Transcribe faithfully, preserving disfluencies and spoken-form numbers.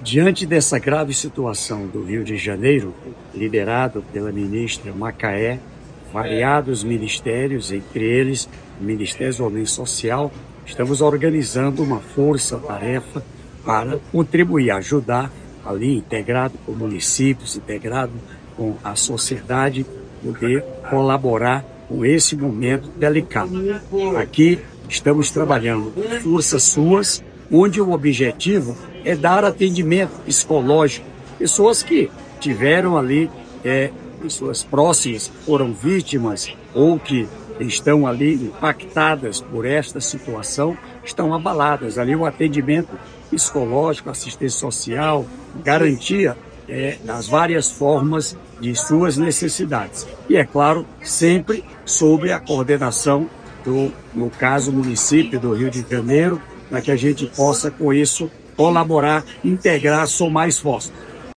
Diante dessa grave situação do Rio de Janeiro, liderado pela ministra Macaé, variados ministérios, entre eles o Ministério do Desenvolvimento Social, estamos organizando uma força-tarefa para contribuir, ajudar ali, integrado com municípios, integrado com a sociedade, poder colaborar com esse momento delicado. Aqui estamos trabalhando com forças suas, onde o objetivo é dar atendimento psicológico, pessoas que tiveram ali, é, pessoas próximas foram vítimas ou que estão ali impactadas por esta situação, estão abaladas. Ali o atendimento psicológico, assistência social, garantia é, das várias formas de suas necessidades. E, é claro, sempre sob a coordenação do, no caso, município do Rio de Janeiro, para que a gente possa, com isso, colaborar, integrar, somar esforços.